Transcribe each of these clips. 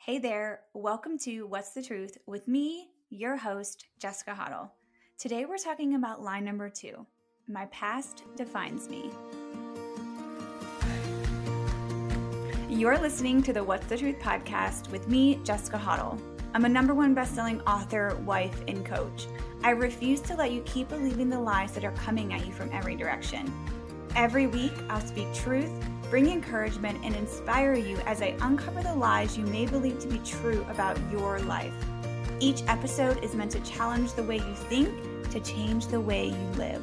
Hey there, welcome to What's the Truth with me, your host, Jessica Hoddle. Today we're talking about line number 2, my past defines me. You're listening to the What's the Truth podcast with me, Jessica Hoddle. I'm a #1 best-selling author, wife, and coach. I refuse to let you keep believing the lies that are coming at you from every direction. Every week, I'll speak truth, bring encouragement, and inspire you as I uncover the lies you may believe to be true about your life. Each episode is meant to challenge the way you think to change the way you live.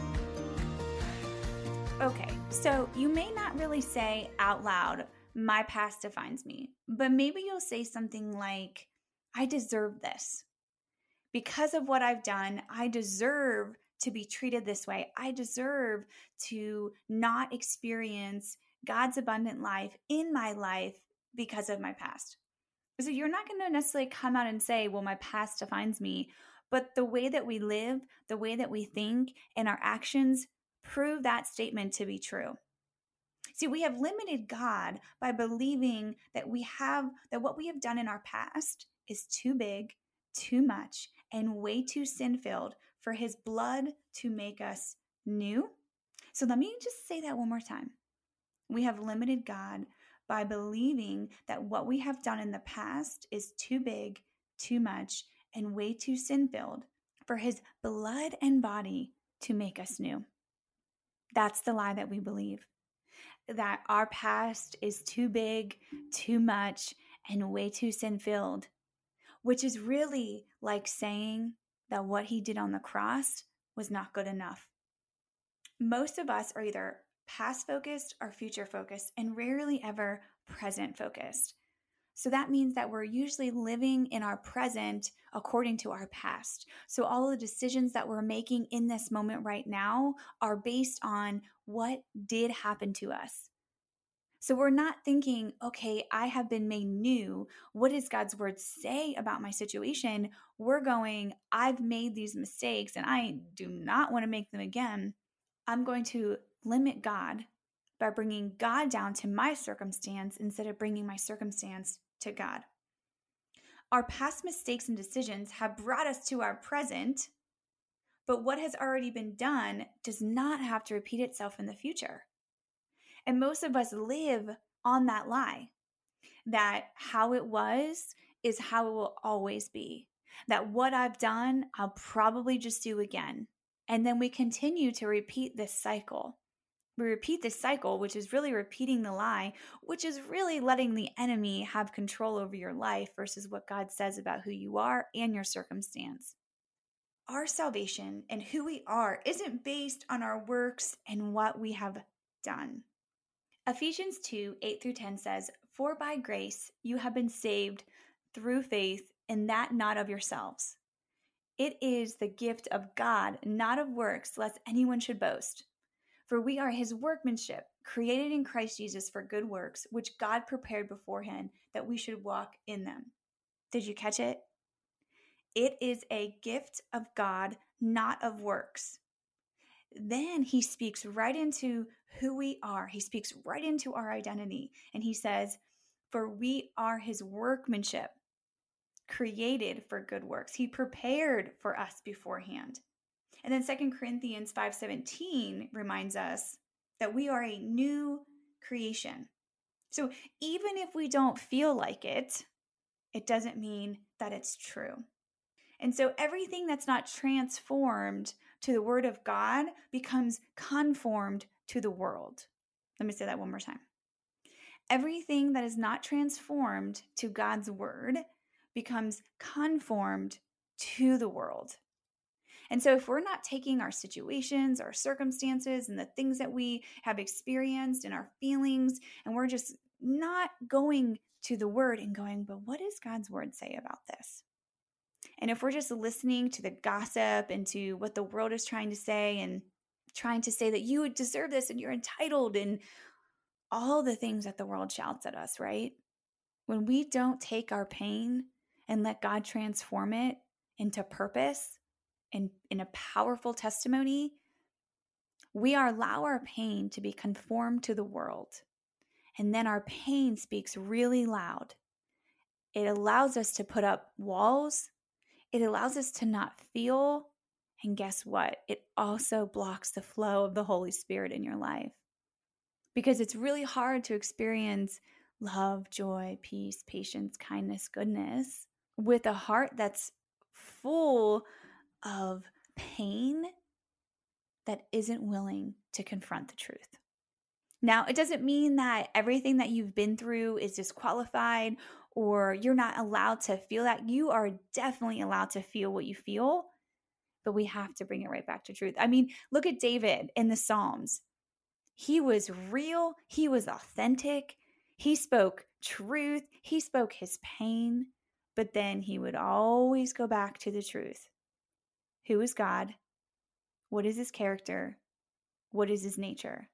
Okay, so you may not really say out loud, my past defines me, but maybe you'll say something like, I deserve this. Because of what I've done, I deserve to be treated this way. I deserve to not experience God's abundant life in my life because of my past. So you're not going to necessarily come out and say, well, my past defines me, but the way that we live, the way that we think, and our actions prove that statement to be true. See, we have limited God by believing that what we have done in our past is too big, too much, and way too sin-filled for his blood to make us new. So let me just say that one more time. We have limited God by believing that what we have done in the past is too big, too much, and way too sin-filled for his blood and body to make us new. That's the lie that we believe. That our past is too big, too much, and way too sin-filled, which is really like saying that what he did on the cross was not good enough. Most of us are either past-focused or future-focused, and rarely ever present-focused. So that means that we're usually living in our present according to our past. So all the decisions that we're making in this moment right now are based on what did happen to us. So we're not thinking, okay, I have been made new. What does God's word say about my situation? We're going, I've made these mistakes and I do not want to make them again. I'm going to limit God by bringing God down to my circumstance instead of bringing my circumstance to God. Our past mistakes and decisions have brought us to our present, but what has already been done does not have to repeat itself in the future. And most of us live on that lie, that how it was is how it will always be, that what I've done, I'll probably just do again. And then we continue to repeat this cycle. We repeat this cycle, which is really repeating the lie, which is really letting the enemy have control over your life versus what God says about who you are and your circumstance. Our salvation and who we are isn't based on our works and what we have done. Ephesians 2:8-10 says, "For by grace you have been saved through faith, and that not of yourselves. It is the gift of God, not of works, lest anyone should boast. For we are his workmanship, created in Christ Jesus for good works, which God prepared beforehand that we should walk in them." Did you catch it? It is a gift of God, not of works. Then he speaks right into who we are. He speaks right into our identity. And he says, for we are his workmanship, created for good works. He prepared for us beforehand. And then 2 Corinthians 5:17 reminds us that we are a new creation. So even if we don't feel like it, it doesn't mean that it's true. And so everything that's not transformed to the word of God becomes conformed to the world. Let me say that one more time. Everything that is not transformed to God's word becomes conformed to the world. And so if we're not taking our situations, our circumstances, and the things that we have experienced and our feelings, and we're just not going to the word and going, but what does God's word say about this? And if we're just listening to the gossip and to what the world is trying to say and trying to say that you deserve this and you're entitled and all the things that the world shouts at us, right? When we don't take our pain and let God transform it into purpose and in a powerful testimony, we allow our pain to be conformed to the world. And then our pain speaks really loud. it allows us to put up walls. It allows us to not feel. And guess what? It also blocks the flow of the Holy Spirit in your life. Because it's really hard to experience love, joy, peace, patience, kindness, goodness with a heart that's full of pain that isn't willing to confront the truth. Now, it doesn't mean that everything that you've been through is disqualified or you're not allowed to feel that. You are definitely allowed to feel what you feel, but we have to bring it right back to truth. I mean, look at David in the Psalms. He was real. He was authentic. He spoke truth. He spoke his pain, but then he would always go back to the truth. Who is God? What is his character? What is his nature?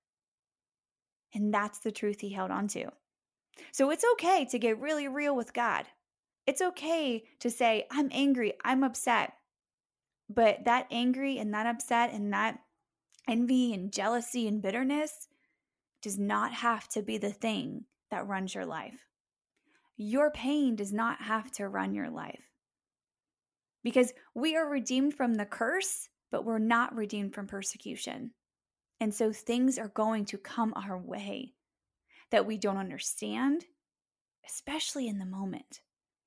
And that's the truth he held on to. So it's okay to get really real with God. It's okay to say, I'm angry, I'm upset. But that angry and that upset and that envy and jealousy and bitterness does not have to be the thing that runs your life. Your pain does not have to run your life. Because we are redeemed from the curse, but we're not redeemed from persecution. And so things are going to come our way that we don't understand, especially in the moment.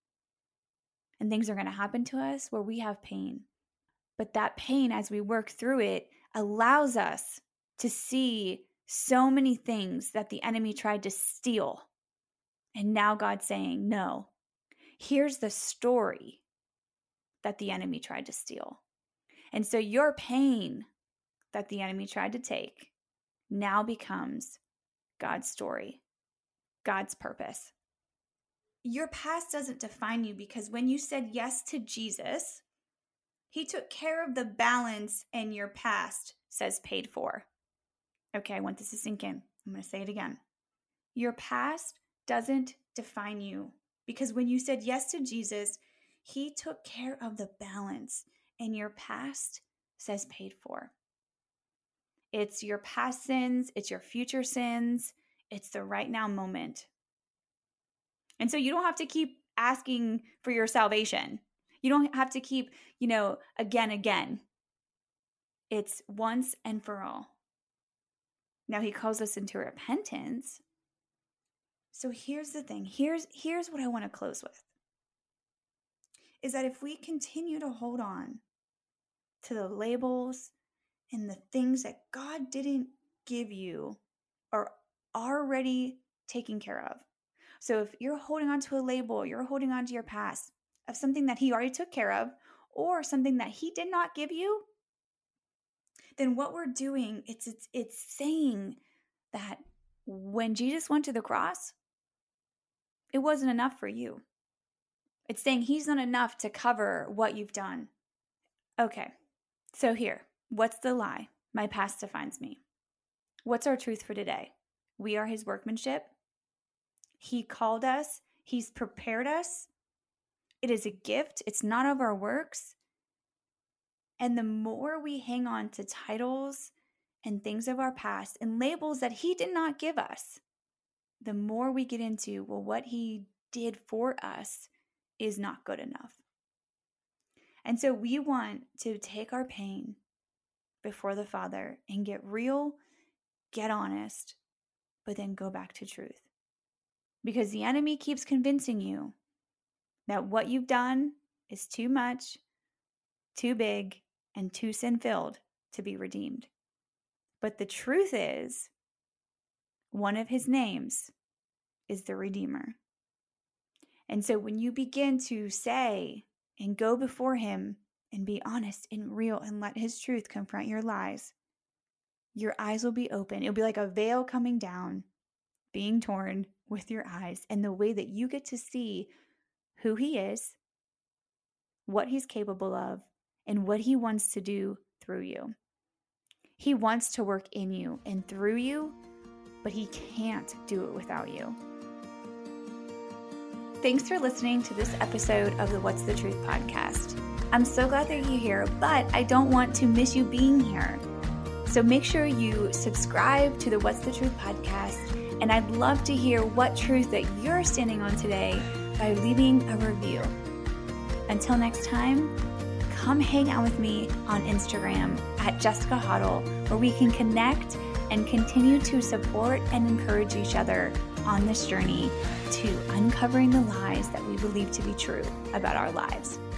And things are going to happen to us where we have pain. But that pain, as we work through it, allows us to see so many things that the enemy tried to steal. And now God's saying, no, here's the story that the enemy tried to steal. And so your pain that the enemy tried to take now becomes God's story, God's purpose. Your past doesn't define you because when you said yes to Jesus, he took care of the balance and your past says paid for. Okay, I want this to sink in. I'm going to say it again. Your past doesn't define you because when you said yes to Jesus, he took care of the balance and your past says paid for. It's your past sins, it's your future sins, it's the right now moment. And so you don't have to keep asking for your salvation. You don't have to keep, again. It's once and for all. Now he calls us into repentance. So here's the thing. Here's what I want to close with. Is that if we continue to hold on to the labels and the things that God didn't give you are already taken care of. So if you're holding on to a label, you're holding on to your past of something that he already took care of or something that he did not give you, then what we're doing, it's saying that when Jesus went to the cross, it wasn't enough for you. It's saying he's not enough to cover what you've done. Okay, so here, what's the lie? My past defines me. What's our truth for today? We are his workmanship. He called us. He's prepared us. It is a gift. It's not of our works. And the more we hang on to titles and things of our past and labels that he did not give us, the more we get into, well, what he did for us is not good enough. And so we want to take our pain before the Father and get real, get honest, but then go back to truth. Because the enemy keeps convincing you that what you've done is too much, too big, and too sin-filled to be redeemed. But the truth is, one of his names is the Redeemer. And so when you begin to say and go before him and be honest and real and let his truth confront your lies, your eyes will be open. It'll be like a veil coming down, being torn with your eyes, and the way that you get to see who he is, what he's capable of, and what he wants to do through you. He wants to work in you and through you, but he can't do it without you. Thanks for listening to this episode of the What's the Truth podcast. I'm so glad that you're here, but I don't want to miss you being here. So make sure you subscribe to the What's the Truth podcast, and I'd love to hear what truth that you're standing on today by leaving a review. Until next time, come hang out with me on Instagram at Jessica Hoddle, where we can connect and continue to support and encourage each other on this journey to uncovering the lies that we believe to be true about our lives.